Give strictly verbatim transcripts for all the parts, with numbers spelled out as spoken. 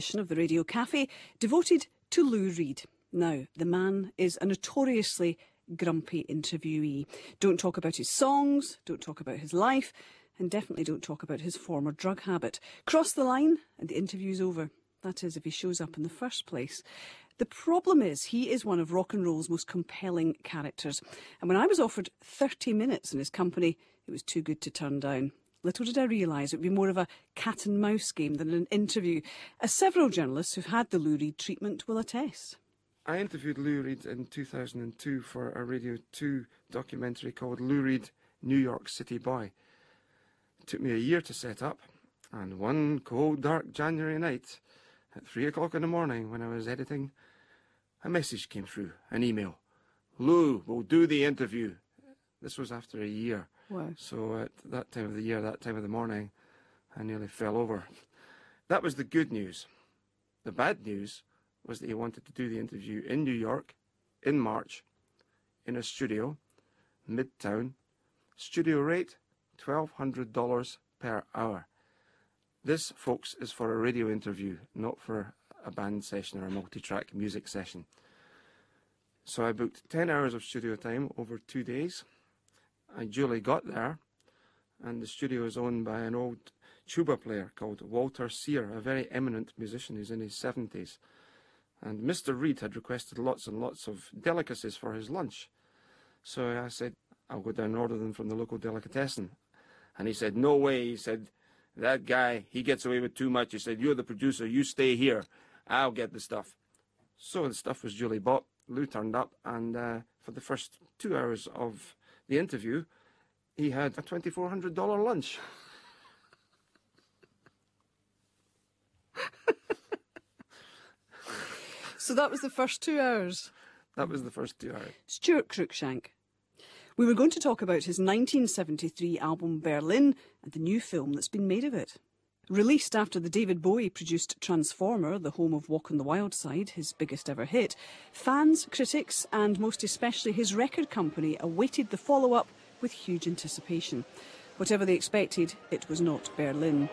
Of the Radio Cafe, devoted to Lou Reed. Now, the man is a notoriously grumpy interviewee. Don't talk about his songs, don't talk about his life, and definitely don't talk about his former drug habit. Cross the line and the interview's over. That is, if he shows up in the first place. The problem is, he is one of rock and roll's most compelling characters. And when I was offered thirty minutes in his company, it was too good to turn down. Little did I realise it would be more of a cat and mouse game than an interview, as several journalists who've had the Lou Reed treatment will attest. I interviewed Lou Reed in two thousand two for a Radio two documentary called Lou Reed, New York City Boy. It took me a year to set up, and one cold, dark January night, at three o'clock in the morning when I was editing, a message came through, an email. Lou, we'll do the interview. This was after a year. Wow. So at that time of the year, that time of the morning, I nearly fell over. That was the good news. The bad news was that he wanted to do the interview in New York, in March, in a studio, Midtown. Studio rate, twelve hundred dollars per hour. This, folks, is for a radio interview, not for a band session or a multi-track music session. So I booked ten hours of studio time over two days. I duly got there, and the studio is owned by an old tuba player called Walter Sear, a very eminent musician who's in his seventies. And Mister Reed had requested lots and lots of delicacies for his lunch. So I said, I'll go down and order them from the local delicatessen. And he said, no way. He said, that guy, he gets away with too much. He said, you're the producer, you stay here. I'll get the stuff. So the stuff was duly bought. Lou turned up, and uh, for the first two hours of the interview, he had a twenty-four hundred dollars lunch. So that was the first two hours? That was the first two hours. Stuart Cruikshank. We were going to talk about his nineteen seventy-three album Berlin and the new film that's been made of it. Released after the David Bowie-produced Transformer, the home of Walk on the Wild Side, his biggest ever hit, fans, critics and most especially his record company awaited the follow-up with huge anticipation. Whatever they expected, it was not Berlin.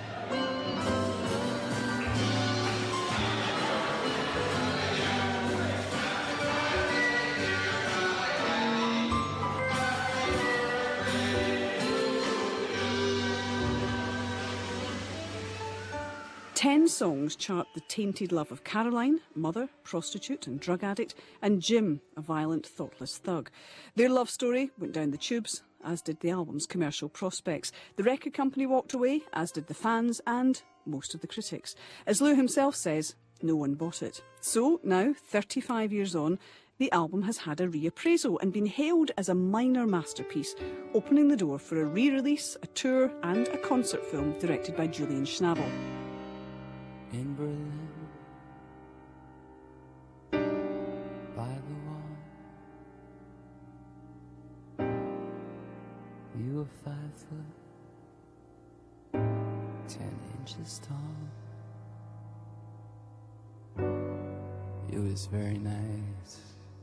Ten songs chart the tainted love of Caroline, mother, prostitute and drug addict, and Jim, a violent, thoughtless thug. Their love story went down the tubes, as did the album's commercial prospects. The record company walked away, as did the fans and most of the critics. As Lou himself says, no one bought it. So now, thirty-five years on, the album has had a reappraisal and been hailed as a minor masterpiece, opening the door for a re-release, a tour and a concert film directed by Julian Schnabel. In Berlin, by the wall, you were five foot, ten inches tall. It was very nice.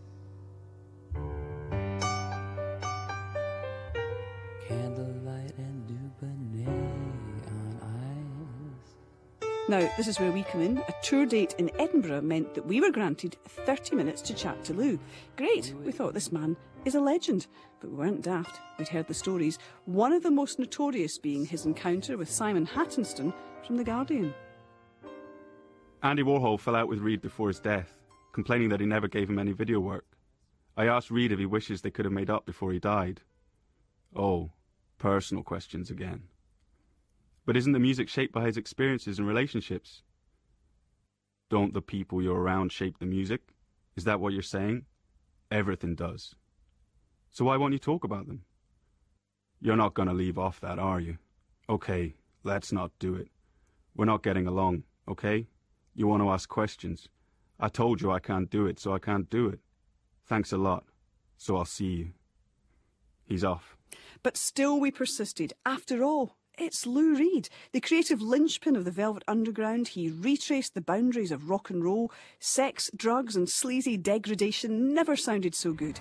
Candlelight and Dubonnet on ice. Now, this is where we come in. A tour date in Edinburgh meant that we were granted thirty minutes to chat to Lou. Great, we thought this man is a legend. But we weren't daft. We'd heard the stories, one of the most notorious being his encounter with Simon Hattenston from The Guardian. Andy Warhol fell out with Reed before his death, complaining that he never gave him any video work. I asked Reed if he wishes they could have made up before he died. Oh, personal questions again. But isn't the music shaped by his experiences and relationships? Don't the people you're around shape the music? Is that what you're saying? Everything does. So why won't you talk about them? You're not going to leave off that, are you? Okay, let's not do it. We're not getting along, okay? You want to ask questions. I told you I can't do it, so I can't do it. Thanks a lot. So I'll see you. He's off. But still we persisted. After all, it's Lou Reed, the creative linchpin of the Velvet Underground. He retraced the boundaries of rock and roll. Sex, drugs and sleazy degradation never sounded so good.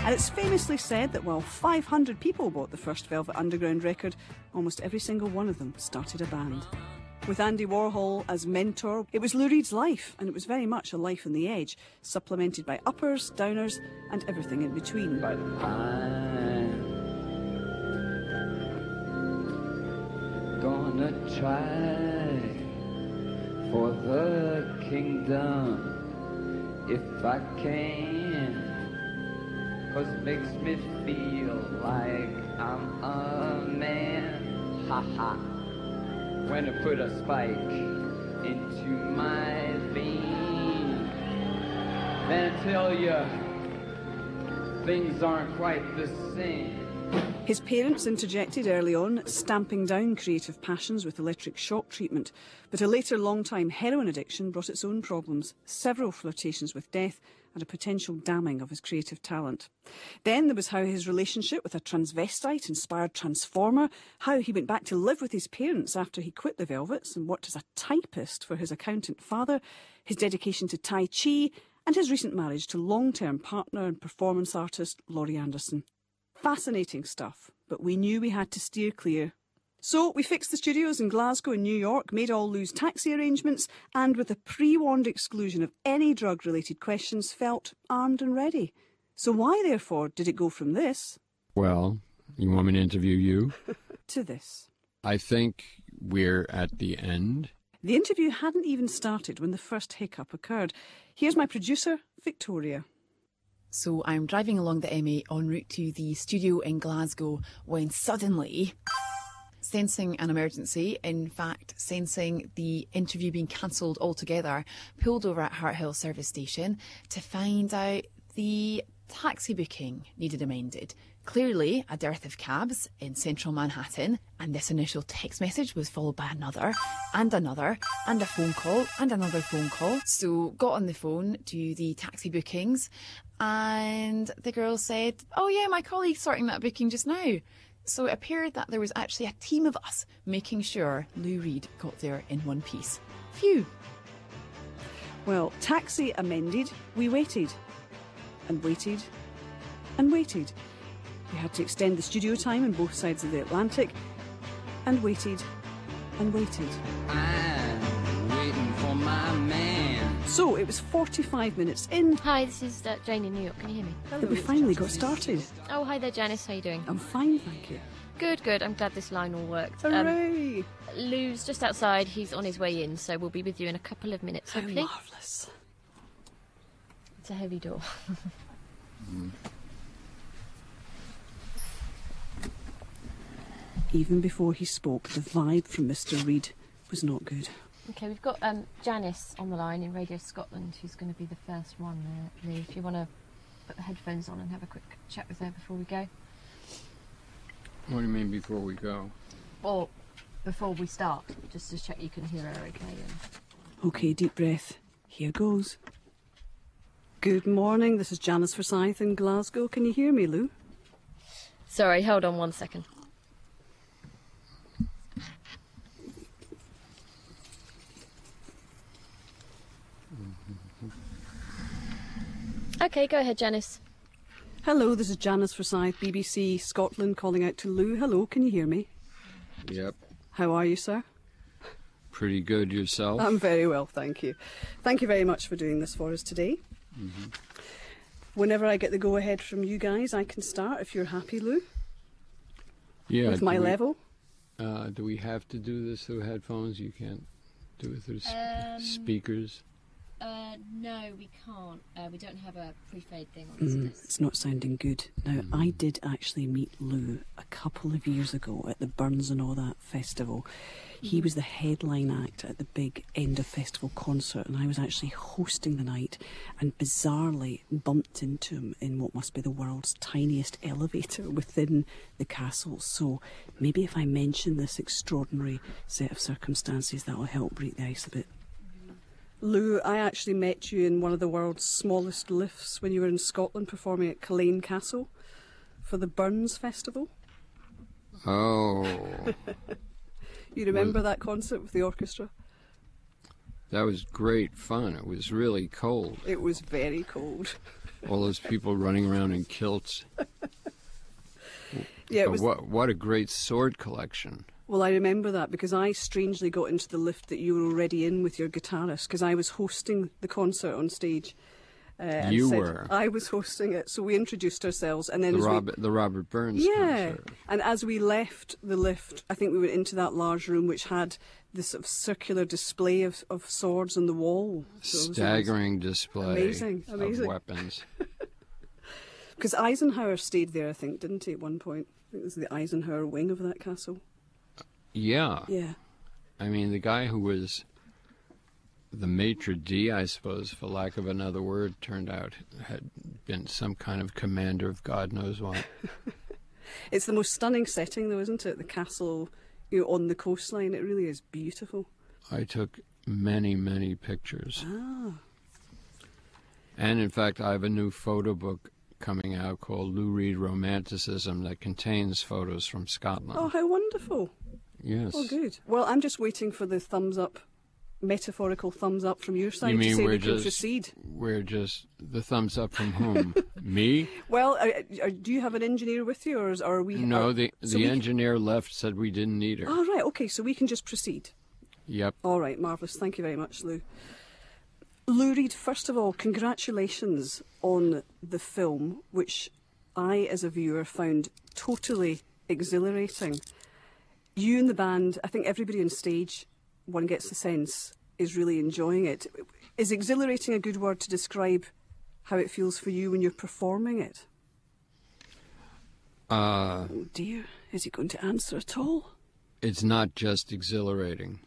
And it's famously said that while five hundred people bought the first Velvet Underground record, almost every single one of them started a band. With Andy Warhol as mentor, it was Lou Reed's life, and it was very much a life on the edge, supplemented by uppers, downers, and everything in between. But I'm gonna try for the kingdom if I can, 'cause it makes me feel like I'm a man. Ha ha. When I put a spike into my vein, then I tell you, things aren't quite the same. His parents interjected early on, stamping down creative passions with electric shock treatment. But a later long-time heroin addiction brought its own problems, several flirtations with death, and a potential damning of his creative talent. Then there was how his relationship with a transvestite inspired Transformer, how he went back to live with his parents after he quit the Velvets and worked as a typist for his accountant father, his dedication to Tai Chi, and his recent marriage to long-term partner and performance artist Laurie Anderson. Fascinating stuff, but we knew we had to steer clear. So we fixed the studios in Glasgow and New York, made all Lou's taxi arrangements, and with a pre-warned exclusion of any drug-related questions, felt armed and ready. So why, therefore, did it go from this... Well, you want me to interview you? to this? I think we're at the end. The interview hadn't even started when the first hiccup occurred. Here's my producer, Victoria. So I'm driving along the M eight en route to the studio in Glasgow when suddenly, sensing an emergency, in fact sensing the interview being cancelled altogether, pulled over at Hart Hill service station to find out the taxi booking needed amended. Clearly a dearth of cabs in central Manhattan, and this initial text message was followed by another and another and a phone call and another phone call. So got on the phone to the taxi bookings, and the girl said, oh yeah, my colleague's sorting that booking just now. So it appeared that there was actually a team of us making sure Lou Reed got there in one piece. Phew. Well, taxi amended, we waited and waited and waited. We had to extend the studio time on both sides of the Atlantic, and waited and waited. I'm waiting for my man. So it was forty-five minutes in Hi, this is uh, Jane in New York. Can you hear me? that we finally got started. Oh, hi there, Janice. How you doing? I'm fine, thank you. Good, good. I'm glad this line all worked. Um, Hooray! Lou's just outside. He's on his way in, so we'll be with you in a couple of minutes, How hopefully. marvellous. It's a heavy door. Mm. Even before he spoke, the vibe from Mister Reed was not good. Okay, we've got um, Janice on the line in Radio Scotland, who's going to be the first one, uh, Lou. If you want to put the headphones on and have a quick chat with her before we go. What do you mean before we go? Or before we start, just to check you can hear her okay. And... Okay, deep breath. Here goes. Good morning, this is Janice Forsyth in Glasgow. Can you hear me, Lou? Sorry, hold on one second. Okay, go ahead, Janice. Hello, this is Janice Forsyth, B B C Scotland, calling out to Lou. Hello, can you hear me? Yep. How are you, sir? Pretty good yourself? I'm very well, thank you. Thank you very much for doing this for us today. Mm-hmm. Whenever I get the go-ahead from you guys, I can start, if you're happy, Lou, Yeah. with my do we, level. Uh, do we have to do this through headphones? You can't do it through sp- Um, speakers? Uh, no, we can't. Uh, we don't have a pre-fade thing on this Mm, desk. it's not sounding good. Now, Mm-hmm. I did actually meet Lou a couple of years ago at the Burns and All That festival. He was the headline act at the big end of festival concert, and I was actually hosting the night, and bizarrely bumped into him in what must be the world's tiniest elevator within the castle. So maybe if I mention this extraordinary set of circumstances, that will help break the ice a bit. Lou, I actually met you in one of the world's smallest lifts when you were in Scotland performing at Culzean Castle for the Burns Festival. Oh, You remember that concert with the orchestra? that was great fun. It was really cold. It was very cold. All those people running around in kilts. Yeah, it But was. what, what a great sword collection. Well, I remember that because I strangely got into the lift that you were already in with your guitarist because I was hosting the concert on stage. Uh, and You said were. I was hosting it, so we introduced ourselves, and then The as we- Robert, the Robert Burns yeah, concert. and as we left the lift, I think we went into that large room which had this sort of circular display of, of swords on the wall. So it was Staggering display Amazing, amazing. of weapons. Because Eisenhower stayed there, I think, didn't he, at one point? I think it was the Eisenhower wing of that castle. Yeah. Yeah. I mean, the guy who was the maitre d', I suppose, for lack of another word, turned out had been some kind of commander of God knows what. It's the most stunning setting, though, isn't it? The castle, you know, on the coastline. It really is beautiful. I took many, many pictures. Ah. And in fact, I have a new photo book coming out called Lou Reed Romanticism that contains photos from Scotland. Oh, how wonderful. Yes. Oh, good. Well, I'm just waiting for the thumbs up, metaphorical thumbs up from your side You to mean say we're we can just proceed. we're just the thumbs up from whom? Me? Well, uh, uh, do you have an engineer with you, or, is, or are we... No, are- the so the we- engineer left, said we didn't need her. Oh, right, okay, so we can just proceed. Yep. All right, marvellous. Thank you very much, Lou. Lou Reed, first of all, congratulations on the film, which I, as a viewer, found totally exhilarating. You and the band, I think everybody on stage, one gets the sense, is really enjoying it. Is exhilarating a good word to describe how it feels for you when you're performing it? Uh, Oh dear, is he going to answer at all? it's not just exhilarating.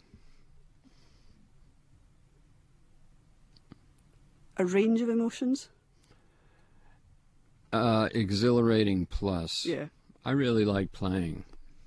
A range of emotions? Uh, exhilarating plus. Yeah. I really like playing.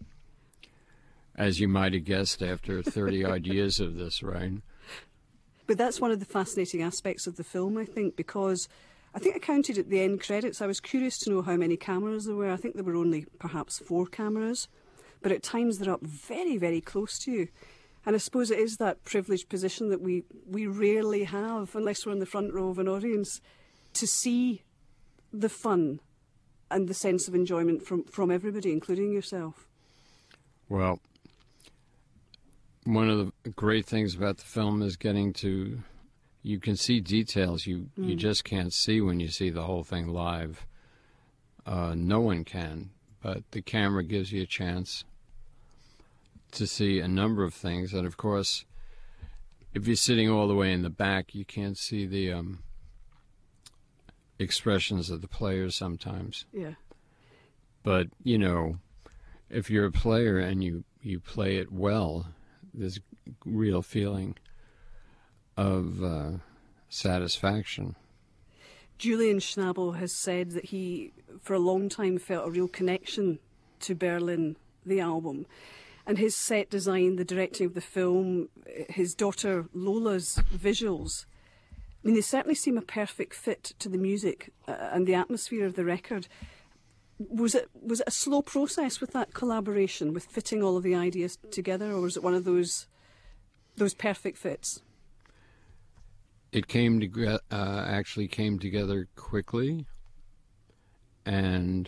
As you might have guessed after thirty odd years of this, right? But that's one of the fascinating aspects of the film, I think, because I think I counted at the end credits. I was curious to know how many cameras there were. I think there were only perhaps four cameras, but at times they're up very, very close to you. And I suppose it is that privileged position that we, we rarely have, unless we're in the front row of an audience, to see the fun and the sense of enjoyment from, from everybody, including yourself. Well, one of the great things about the film is getting to, you can see details you, Mm. you just can't see when you see the whole thing live. Uh, no one can, but the camera gives you a chance to see a number of things. And of course, if you're sitting all the way in the back, you can't see the um, expressions of the players sometimes. Yeah. But, you know, if you're a player and you, you play it well, there's real feeling of uh, satisfaction. Julian Schnabel has said that he, for a long time, felt a real connection to Berlin, the album. And his set design, the directing of the film, his daughter Lola's visuals, I mean, they certainly seem a perfect fit to the music uh, and the atmosphere of the record. Was it was it a slow process with that collaboration, with fitting all of the ideas together, or was it one of those those perfect fits? It came to uh, actually came together quickly, and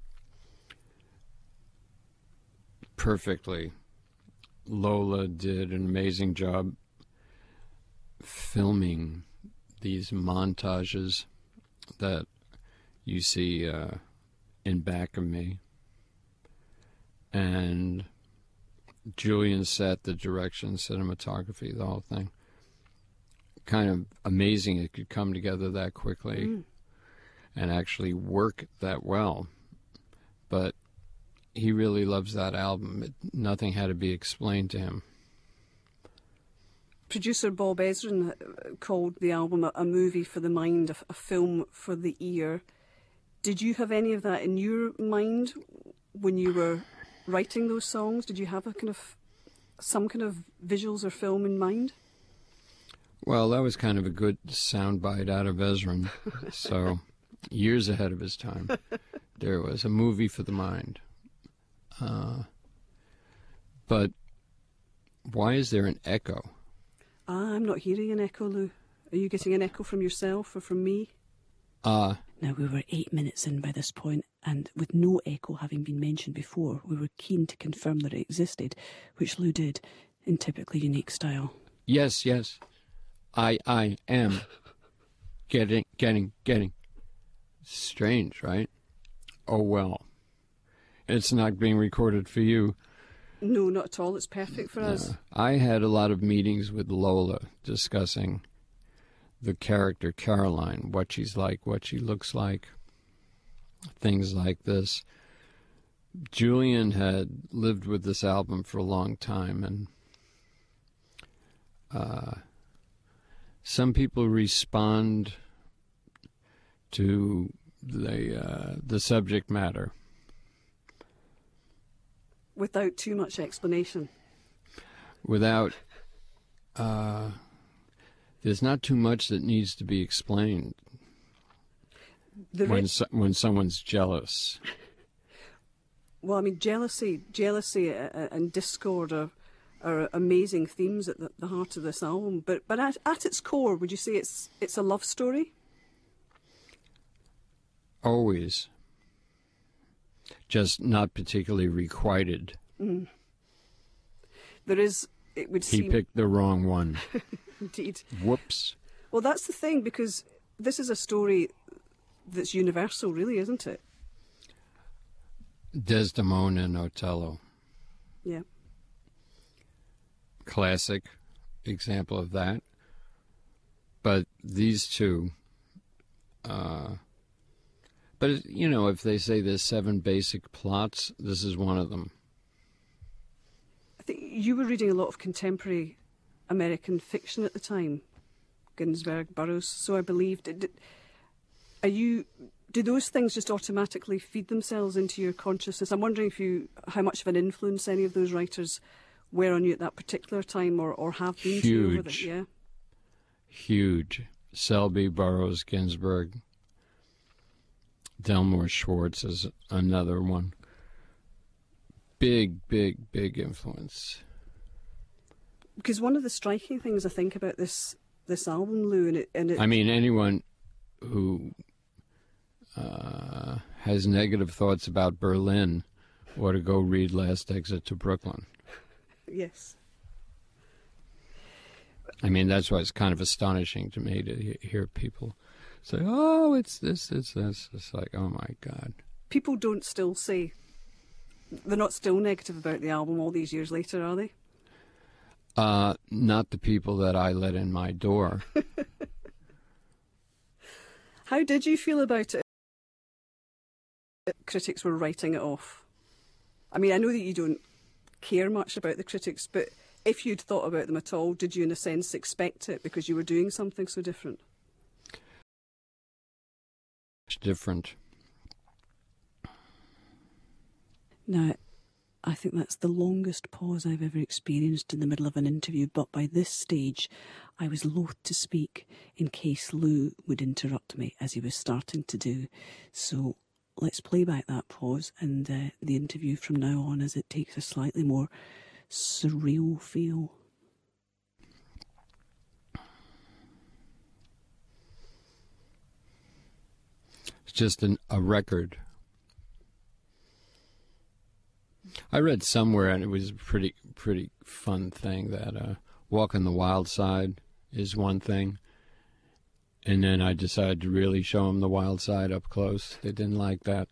perfectly. Lola did an amazing job filming these montages that you see uh, in back of me. And Julian set the direction, cinematography, the whole thing. Kind of amazing it could come together that quickly Mm. and actually work that well. But he really loves that album. It, nothing had to be explained to him. Producer Bob Ezrin called the album a, a movie for the mind, a, a film for the ear. Did you have any of that in your mind when you were writing those songs? Did you have a kind of some kind of visuals or film in mind? Well, that was kind of a good soundbite out of Ezrin. So, years ahead of his time. There was a movie for the mind. Uh, but why is there an echo? Ah, I'm not hearing an echo, Lou. Are you getting an echo from yourself or from me? Uh, Now, we were eight minutes in by this point, and with no echo having been mentioned before, we were keen to confirm that it existed, which Lou did in typically unique style. Yes, yes. I I am getting, getting, getting. Strange, right? Oh, well. It's not being recorded for you. No, not at all. It's perfect for us. Uh, I had a lot of meetings with Lola discussing the character Caroline, what she's like, what she looks like, things like this. Julian had lived with this album for a long time, and uh, some people respond to the uh, the subject matter without too much explanation. Without, uh, there's not too much that needs to be explained The when re- so, when someone's jealous. Well, I mean, jealousy, jealousy, uh, and discord are, are amazing themes at the, the heart of this album. But but at, at its core, would you say it's it's a love story? Always. Just not particularly requited. Mm. There is, it would He seem... picked the wrong one. Indeed. Whoops. Well, that's the thing, because this is a story that's universal, really, isn't it? Desdemona and Othello. Yeah. Classic example of that. But these two... Uh, But, you know, if they say there's seven basic plots, this is one of them. I think you were reading a lot of contemporary American fiction at the time, Ginsberg, Burroughs, so I believed. Did, are you, do those things just automatically feed themselves into your consciousness? I'm wondering if you, how much of an influence any of those writers were on you at that particular time, or, or have been to you over the, Huge. yeah? Huge. Selby, Burroughs, Ginsberg. Delmore Schwartz is another one. Big, big, big influence. Because one of the striking things I think about this this album, Lou, and it, and it I mean, anyone who uh, has negative thoughts about Berlin ought to go read Last Exit to Brooklyn. yes. I mean, that's why it's kind of astonishing to me to he- hear people say, oh, it's this, it's this. It's like, oh, my God. People don't still say, they're not still negative about the album all these years later, are they? Uh, not the people that I let in my door. How did you feel about it? Critics were writing it off. I mean, I know that you don't care much about the critics, but if you'd thought about them at all, did you in a sense expect it because you were doing something so different? Different. Now, I think that's the longest pause I've ever experienced in the middle of an interview, but by this stage I was loath to speak in case Lou would interrupt me, as he was starting to do. So let's play back that pause and uh, the interview from now on, as it takes a slightly more surreal feel. It's just an, a record. I read somewhere, and it was a pretty, pretty fun thing, that uh, Walking the Wild Side is one thing, and then I decided to really show them the wild side up close. They didn't like that.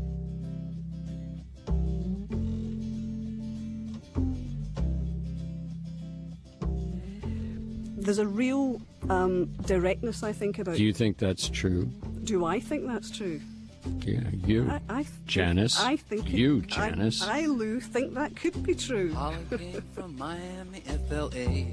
There's a real um, directness, I think, about... Do you think that's true? Do I think that's true? Yeah, you, I, I th- Janice. I think it- you, Janice. I, I, Lou, think that could be true. Holly came from Miami, F L A.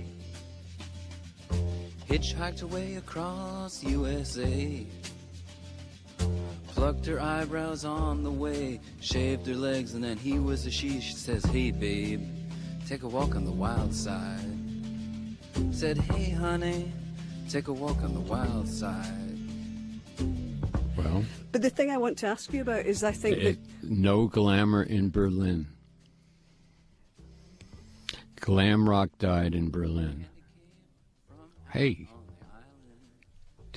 Hitchhiked away across U S A. Plucked her eyebrows on the way. Shaved her legs and then he was a she. She says, hey babe, take a walk on the wild side. Said, hey honey, take a walk on the wild side. Well, But the thing I want to ask you about is, I think it, that... no glamour in Berlin. Glam rock died in Berlin. Hey,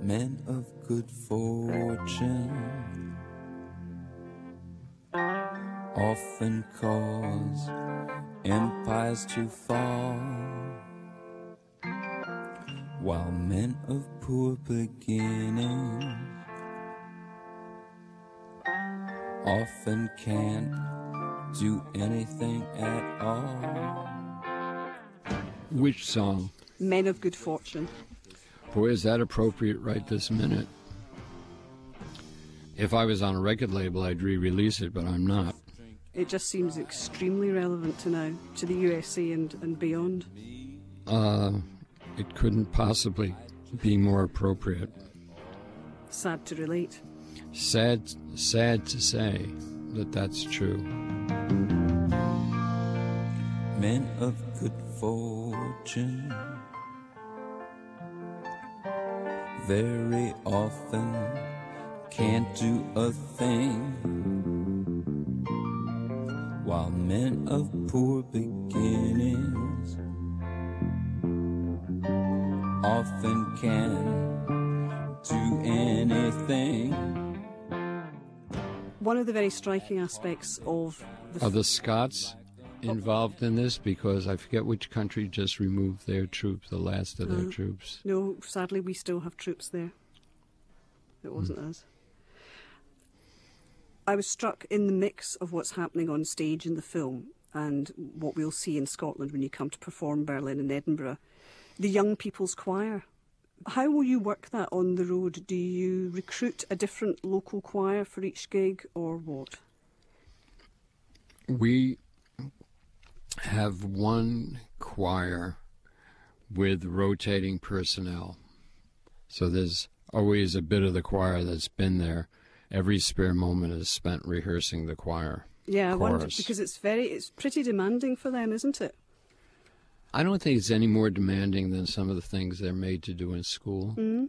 men of good fortune often cause empires to fall, while men of poor beginnings often can't do anything at all. Which song? Men of Good Fortune. Boy, is that appropriate right this minute. If I was on a record label, I'd re-release it, but I'm not. It just seems extremely relevant to now, to the U S A and, and beyond. Uh, it couldn't possibly be more appropriate. Sad to relate. Sad, sad to say that that's true. Men of good fortune very often can't do a thing, while men of poor beginnings often can do anything. One of the very striking aspects of the Are the Scots involved in this? Because I forget which country just removed their troops, the last of their Uh, troops. No, sadly, we still have troops there. It wasn't Hmm. us. I was struck in the mix of what's happening on stage in the film and what we'll see in Scotland when you come to perform Berlin and Edinburgh. The Young People's Choir. How will you work that on the road? Do you recruit a different local choir for each gig, or what? We have one choir with rotating personnel. So there's always a bit of the choir that's been there. Every spare moment is spent rehearsing the choir. Yeah, I wonder, chorus. because it's very, it's pretty demanding for them, isn't it? I don't think it's any more demanding than some of the things they're made to do in school. Mm.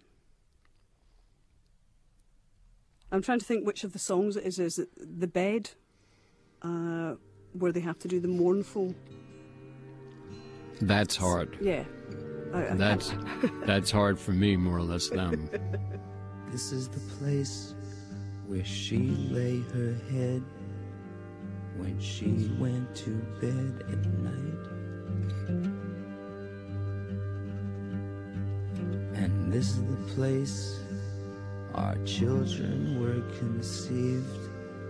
I'm trying to think which of the songs it is. Is it The Bed, uh, where they have to do the mournful? That's hard. Yeah. I, I That's that's hard for me, more or less them. This is the place where she lay her head when she went to bed at night. And this is the place our children were conceived.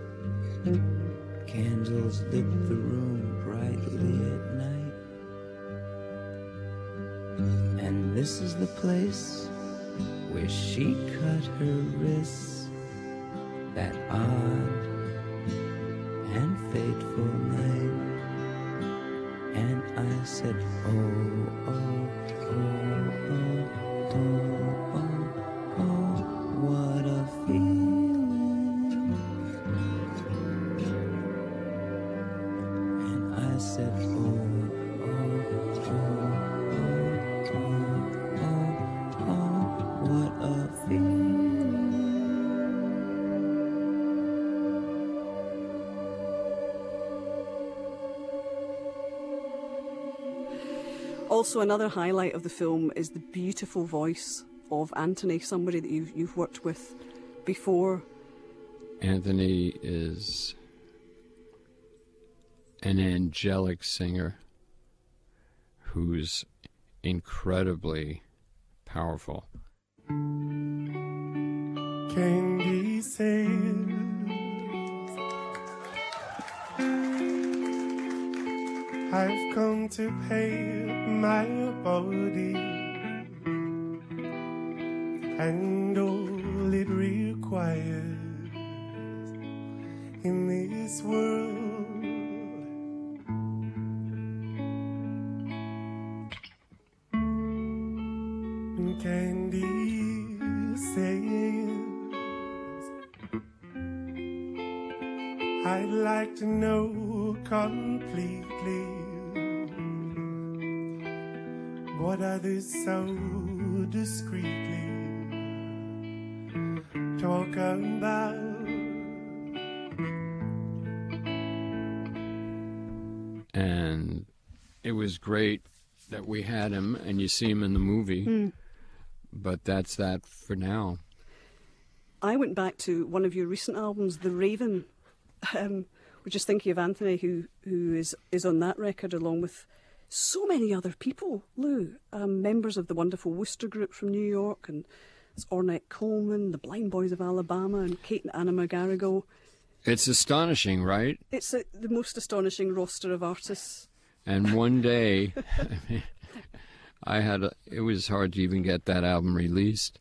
Candles lit the room brightly at night. And this is the place where she cut her wrists that odd and fateful night. And I said, oh, oh, oh, oh, oh, oh, oh, what a feeling. And I said, oh, oh, oh, oh, oh, oh, oh, what a feeling. Also, another highlight of the film is the beautiful voice of Anthony, somebody that you've, you've worked with before. Anthony is an angelic singer who's incredibly powerful. Candy says I've come to pay my body, and all it requires in this world. Candy says I'd like to know completely what others so discreetly talk about. And it was great that we had him, and you see him in the movie. Mm. but that's that for now. I went back to one of your recent albums, The Raven. Um, we're just thinking of Anthony, who who is, is on that record, along with so many other people, Lou, um, members of the wonderful Wooster Group from New York, and it's Ornette Coleman, the Blind Boys of Alabama, and Kate and Anna McGarrigle. It's astonishing, right? It's a, the most astonishing roster of artists. And one day, I had a, it was hard to even get that album released.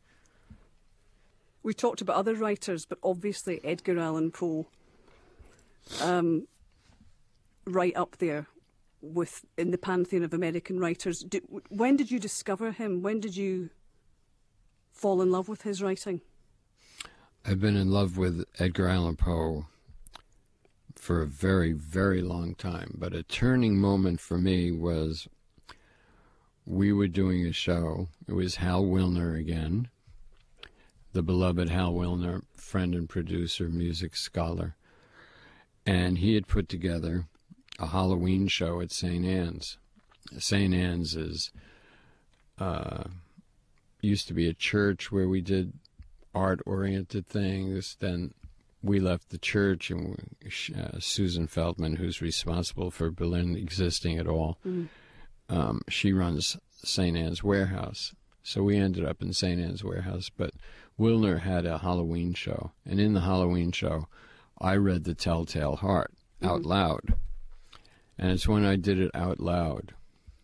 We talked about other writers, but obviously Edgar Allan Poe, um, right up there with in the pantheon of American writers. Do, when did you discover him? When did you fall in love with his writing? I've been in love with Edgar Allan Poe for a very, very long time. But a turning moment for me was we were doing a show. It was Hal Wilner again, the beloved Hal Wilner, friend and producer, music scholar. And he had put together a Halloween show at Saint Anne's. Saint Anne's is uh, used to be a church where we did art-oriented things. Then we left the church, and we, uh, Susan Feldman, who's responsible for Berlin existing at all, mm. um, she runs Saint Anne's Warehouse. So we ended up in Saint Anne's Warehouse. But Wilner had a Halloween show, and in the Halloween show, I read The Telltale Heart out mm-hmm. loud. And it's when I did it out loud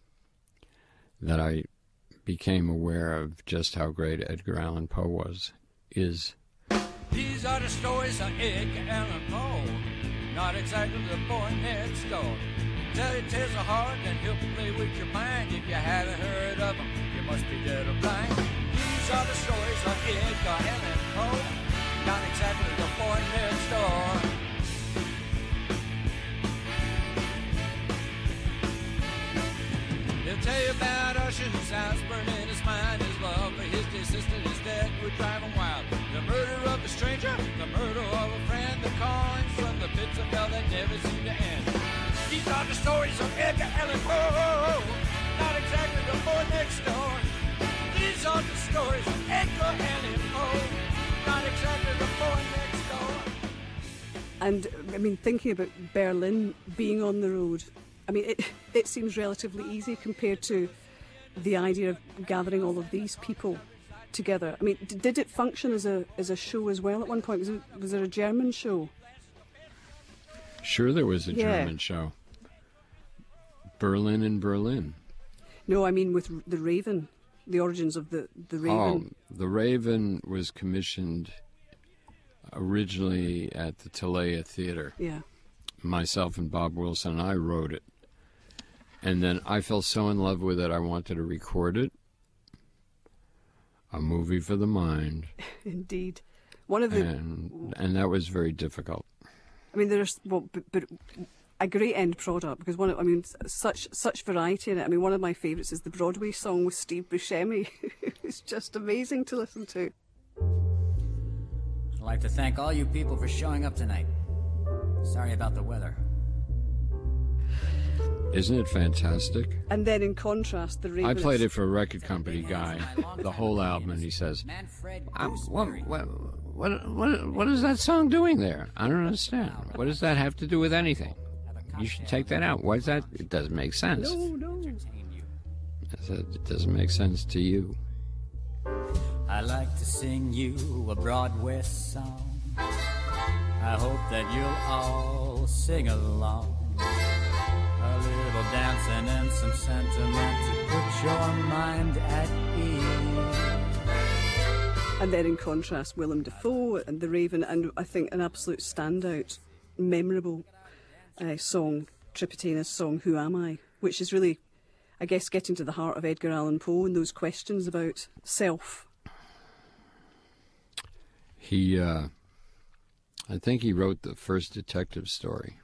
that I became aware of just how great Edgar Allan Poe was, is. These are the stories of Edgar Allan Poe, not exactly the boy next door. Tell your tales of heart and he'll play with your mind. If you haven't heard of him, you must be dead or blind. These are the stories of Edgar Allan Poe, not exactly the boy next door. He'll tell you about Usher, whose house burned in his mind. His love for his dear sister, his dad would drive him wild. The murder of a stranger, the murder of a friend, the coins from the pits of hell that never seem to end. These are the stories of Edgar Allan Poe, not exactly the boy next door. These are the stories of Edgar Allan Poe, not exactly the boy next door. And, I mean, thinking about Berlin being on the road, I mean, it, it seems relatively easy compared to the idea of gathering all of these people together. I mean, d- did it function as a as a show as well at one point? Was it, was there a German show? Sure, there was a yeah. German show. Berlin in Berlin. No, I mean with The Raven, the origins of the, the Raven. Oh, The Raven was commissioned originally at the Talea Theater. Yeah. Myself and Bob Wilson and I wrote it. And then I fell so in love with it, I wanted to record it. A movie for the mind. Indeed. One of the... And, and that was very difficult. I mean, there's... Well, but, but a great end product, because one of, I mean, such such variety in it. I mean, one of my favourites is the Broadway song with Steve Buscemi. It's just amazing to listen to. I'd like to thank all you people for showing up tonight. Sorry about the weather. Isn't it fantastic? And then in contrast, the Raven. I played it for a record company guy, the whole album, and he says, um, what, what, what, what, what is that song doing there? I don't understand. What does that have to do with anything? You should take that out. Why is that? It doesn't make sense. No, no. I said, it doesn't make sense to you. I like to sing you a Broadway song. I hope that you'll all sing along. A little dancing and some sentiment to put your mind at ease. And then in contrast, Willem Dafoe and The Raven, and I think an absolute standout, memorable uh, song, Tripitana's song, Who Am I? Which is really, I guess, getting to the heart of Edgar Allan Poe and those questions about self. He, uh, I think he wrote the first detective story.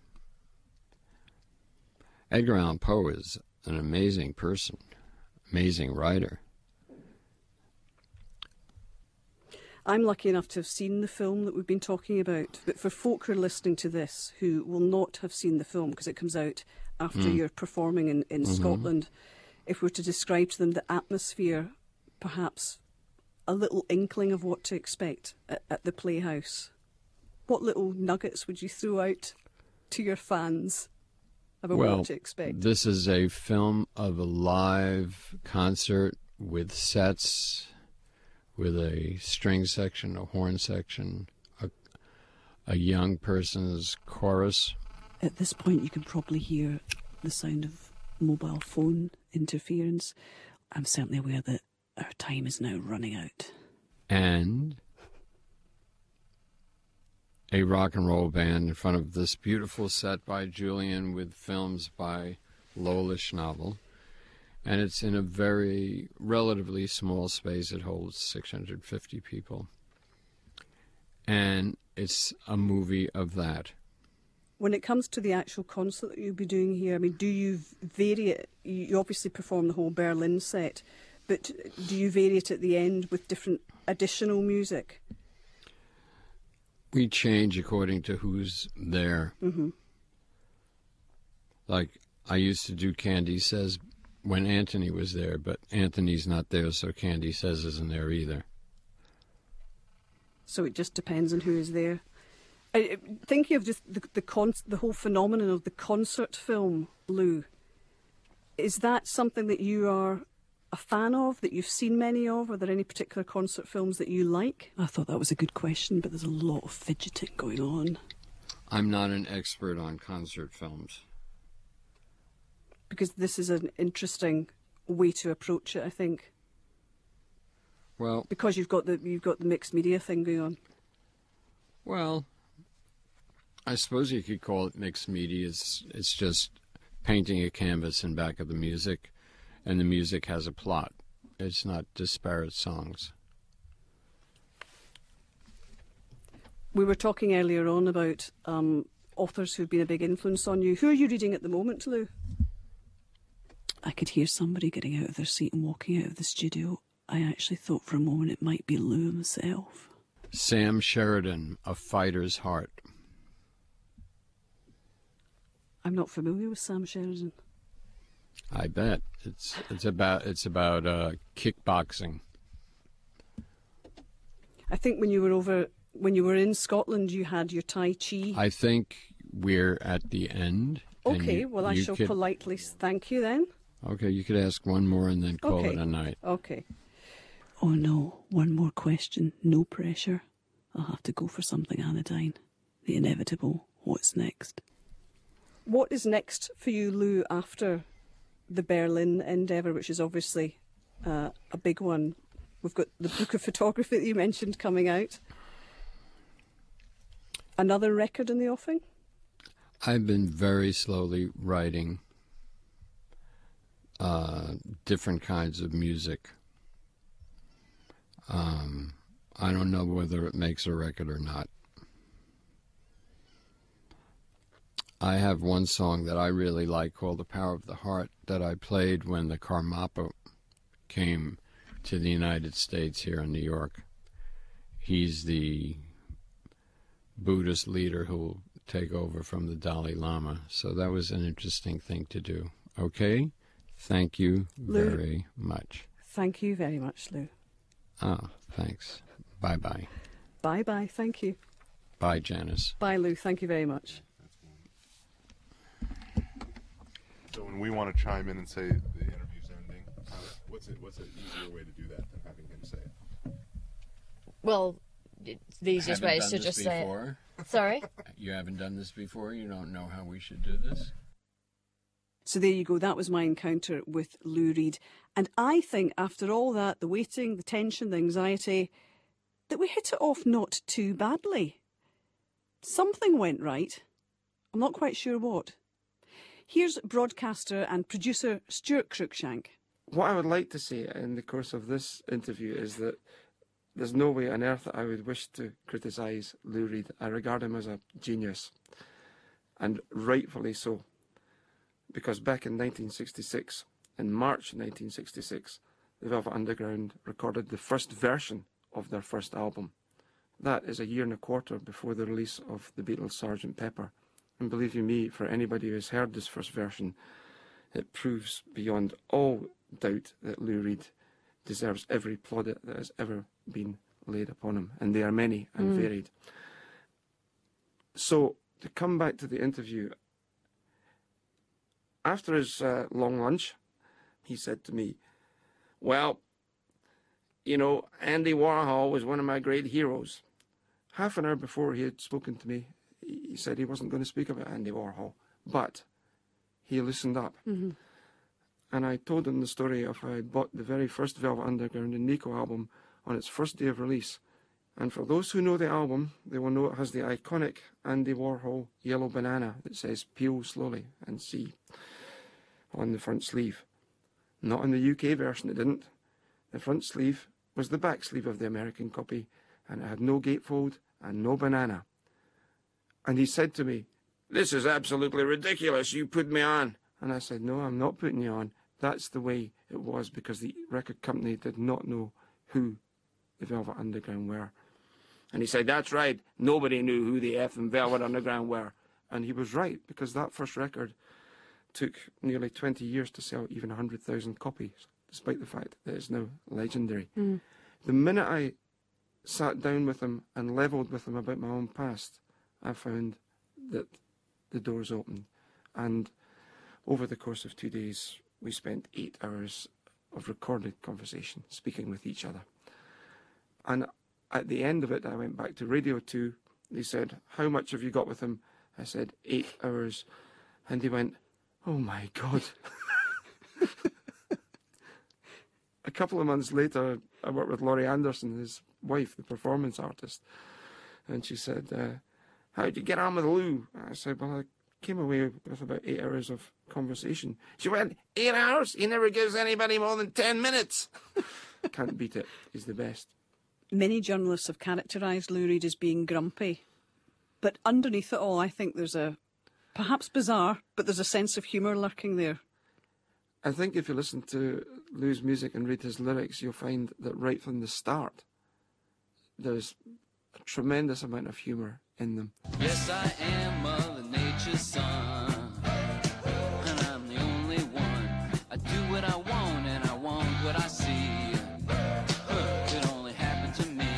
Edgar Allan Poe is an amazing person, amazing writer. I'm lucky enough to have seen the film that we've been talking about, but for folk who are listening to this who will not have seen the film because it comes out after mm. you're performing in, in mm-hmm. Scotland, if we're to describe to them the atmosphere, perhaps, a little inkling of what to expect at, at the Playhouse, what little nuggets would you throw out to your fans about well, what to expect? This is a film of a live concert with sets, with a string section, a horn section, a, a young person's chorus. At this point, you can probably hear the sound of mobile phone interference. I'm certainly aware that our time is now running out. And a rock and roll band in front of this beautiful set by Julian with films by Lola Schnabel. And it's in a very relatively small space. It holds six hundred fifty people. And it's a movie of that. When it comes to the actual concert that you'll be doing here, I mean, do you vary it? You obviously perform the whole Berlin set, but do you vary it at the end with different additional music? We change according to who's there. Mm-hmm. Like, I used to do Candy Says when Anthony was there, but Anthony's not there, so Candy Says isn't there either. So it just depends on who is there. I, thinking of just the the, con- the whole phenomenon of the concert film, Lou, is that something that you are a fan of, that you've seen many of? Are there any particular concert films that you like? I thought that was a good question, but there's a lot of fidgeting going on. I'm not an expert on concert films. Because this is an interesting way to approach it, I think. Well, because you've got the you've got the mixed media thing going on. Well, I suppose you could call it mixed media. It's, it's just painting a canvas in back of the music, and the music has a plot. It's not disparate songs. We were talking earlier on about um, authors who've been a big influence on you. Who are you reading at the moment, Lou? I could hear somebody getting out of their seat and walking out of the studio. I actually thought for a moment it might be Lou himself. Sam Sheridan, A Fighter's Heart. I'm not familiar with Sam Sheridan. I bet it's it's about it's about uh, kickboxing. I think when you were over when you were in Scotland, you had your Tai Chi. I think we're at the end. Okay, you, well I shall could, politely thank you then. Okay, you could ask one more and then call okay. it a night. Okay. Oh no, one more question. No pressure. I'll have to go for something anodyne. The inevitable. What's next? What is next for you, Lou, after the Berlin endeavour, which is obviously uh, a big one? We've got the book of photography that you mentioned coming out. Another record in the offing? I've been very slowly writing uh, different kinds of music. Um, I don't know whether it makes a record or not. I have one song that I really like called The Power of the Heart that I played when the Karmapa came to the United States here in New York. He's the Buddhist leader who will take over from the Dalai Lama. So that was an interesting thing to do. Okay? Thank you Lou, very much. Thank you very much, Lou. Ah, thanks. Bye-bye. Bye-bye. Thank you. Bye, Janice. Bye, Lou. Thank you very much. So when we want to chime in and say the interview's ending, uh, what's it, what's an easier way to do that than having him say it? Well, it's the easiest way is to just say it. Sorry? You haven't done this before? You don't know how we should do this? So there you go. That was my encounter with Lou Reed. And I think after all that, the waiting, the tension, the anxiety, that we hit it off not too badly. Something went right. I'm not quite sure what. Here's broadcaster and producer Stuart Cruikshank. What I would like to say in the course of this interview is that there's no way on earth that I would wish to criticise Lou Reed. I regard him as a genius, and rightfully so. Because back in nineteen sixty-six, in March nineteen sixty-six, the Velvet Underground recorded the first version of their first album. That is a year and a quarter before the release of the Beatles' Sergeant Pepper. And believe you me, for anybody who has heard this first version, it proves beyond all doubt that Lou Reed deserves every plaudit that has ever been laid upon him, and they are many and Mm. varied. So, to come back to the interview, after his uh, long lunch, he said to me, well, you know, Andy Warhol was one of my great heroes. Half an hour before he had spoken to me, he said he wasn't going to speak about Andy Warhol, but he loosened up. Mm-hmm. And I told him the story of how I bought the very first Velvet Underground and Nico album on its first day of release. And for those who know the album, they will know it has the iconic Andy Warhol yellow banana that says "Peel slowly and see" on the front sleeve. Not on the U K version, it didn't. The front sleeve was the back sleeve of the American copy, and it had no gatefold and no banana. And he said to me, "This is absolutely ridiculous, you put me on." And I said, "No, I'm not putting you on. That's the way it was, because the record company did not know who the Velvet Underground were." And he said, "That's right, nobody knew who the effing Velvet Underground were." And he was right, because that first record took nearly twenty years to sell even one hundred thousand copies, despite the fact that it's now legendary. Mm. The minute I sat down with him and levelled with him about my own past, I found that the doors opened. And over the course of two days, we spent eight hours of recorded conversation, speaking with each other. And at the end of it, I went back to Radio two. They said, "How much have you got with him?" I said, eight hours. And he went, "Oh my God." A couple of months later, I worked with Laurie Anderson, his wife, the performance artist. And she said, uh, "How'd you get on with Lou?" I said, "Well, I came away with about eight hours of conversation." She went, "Eight hours? He never gives anybody more than ten minutes. Can't beat it. He's the best. Many journalists have characterised Lou Reed as being grumpy. But underneath it all, I think there's a, perhaps bizarre, but there's a sense of humour lurking there. I think if you listen to Lou's music and read his lyrics, you'll find that right from the start, there's a tremendous amount of humour in them. Yes, I am Mother Nature's son, and I'm the only one. I do what I want, and I want what I see. Huh, it only happened to me.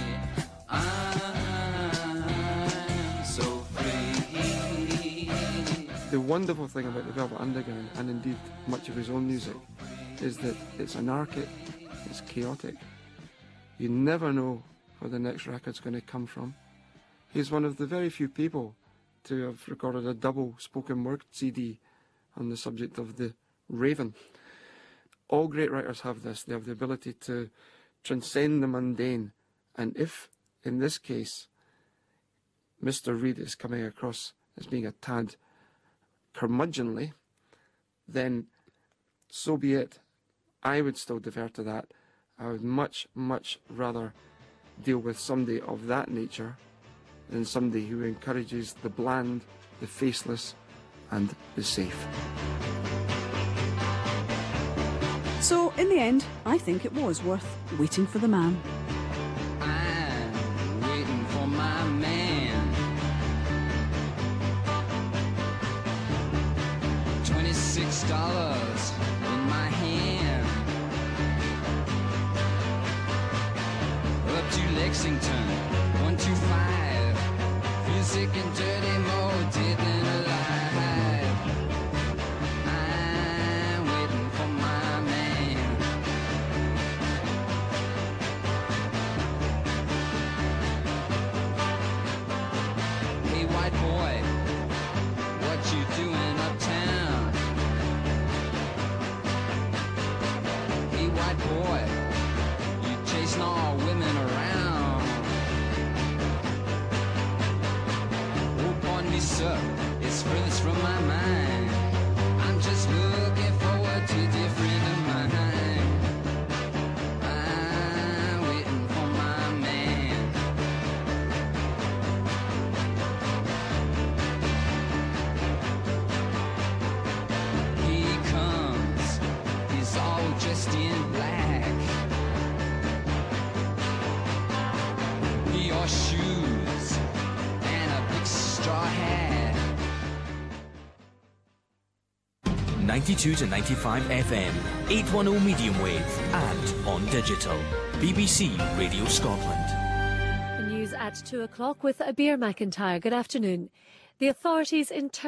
I'm so free. The wonderful thing about the Velvet Underground, and indeed much of his own music, is that it's anarchic, it's chaotic. You never know where the next record's going to come from. He's one of the very few people to have recorded a double spoken word C D on the subject of the Raven. All great writers have this. They have the ability to transcend the mundane. And if, in this case, Mister Reed is coming across as being a tad curmudgeonly, then so be it. I would still defer to that. I would much, much rather deal with somebody of that nature than somebody who encourages the bland, the faceless, and the safe. So, in the end, I think it was worth waiting for the man. I'm waiting for my man. Twenty-six dollars in my hand. Up to Lexington, one two five. Feel sick and dirty, more dead than alive. I'm waiting for my man. Hey, white boy, what you doing uptown? Hey, white boy, you chasing all women around. Oh, pardon me, sir, it's furthest from my mind. I'm just looking forward to a dear friend of mine. I'm waiting for my man. He comes, he's all dressed in black. ninety-two to ninety-five F M, eight ten medium wave, and on digital. B B C Radio Scotland. The news at two o'clock with Abir McIntyre. Good afternoon. The authorities in Turkey